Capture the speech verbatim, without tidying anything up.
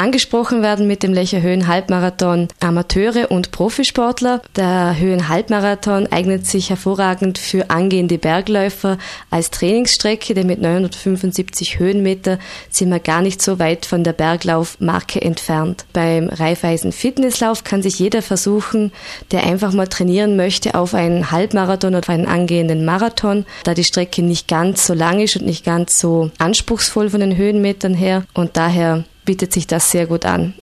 Angesprochen werden mit dem Lecher Höhenhalbmarathon Amateure und Profisportler. Der Höhenhalbmarathon eignet sich hervorragend für angehende Bergläufer als Trainingsstrecke, denn mit neunhundertfünfundsiebzig Höhenmeter sind wir gar nicht so weit von der Berglaufmarke entfernt. Beim Raiffeisen Fitnesslauf kann sich jeder versuchen, der einfach mal trainieren möchte auf einen Halbmarathon oder auf einen angehenden Marathon, da die Strecke nicht ganz so lang ist und nicht ganz so anspruchsvoll von den Höhenmetern her und daher bietet sich das sehr gut an.